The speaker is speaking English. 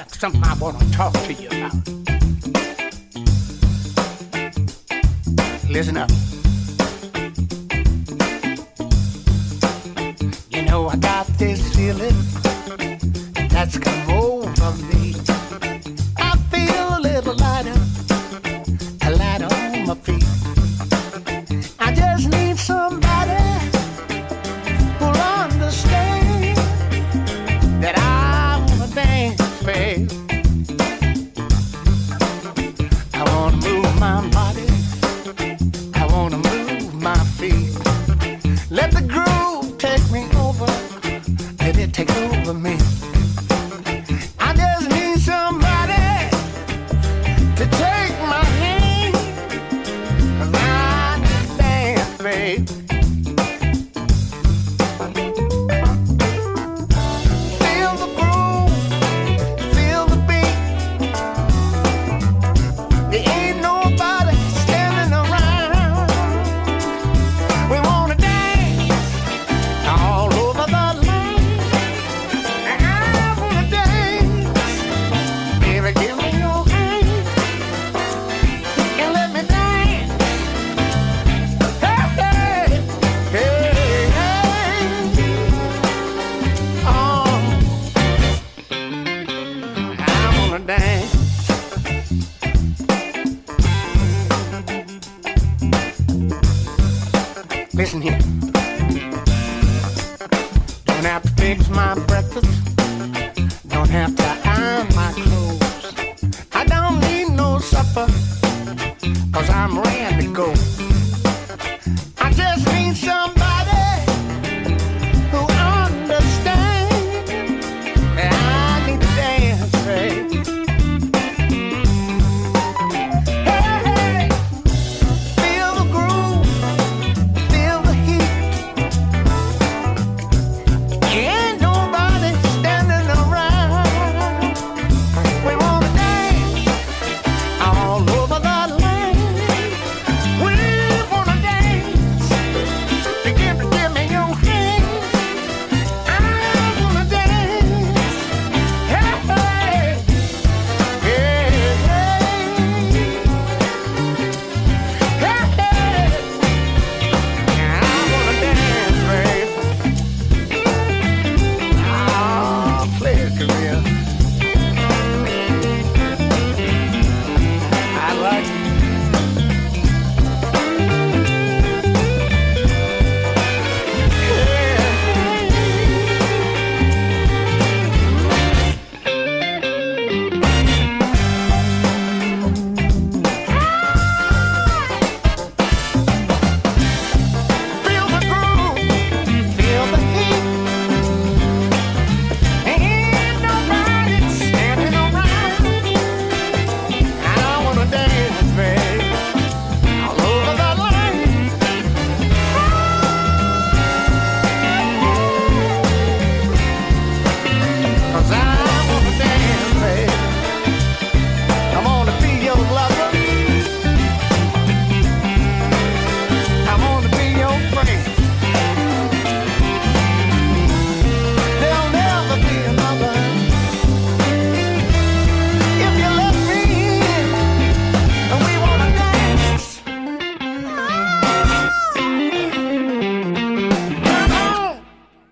something I want to talk to you about. Listen up. You know, I got this feeling that's come over me. I feel a little lighter, a light on my feet. I just need somebody who'll understand that I wanna dance, babe. I wanna move my body, I wanna move my feet. Let the groove take me over, let it take over me. I just need somebody to take my hand and I need to dance, babe. Feel the groove, feel the beat. There ain't nobody standing around. We wanna dance all over the land. And I wanna dance. Baby, give me your hand and let me dance. Hey, hey, hey, hey. Oh, I wanna dance. Listen here. Don't have to fix my breakfast. Don't have to iron my clothes. I don't need no supper, 'cause I'm ready to go.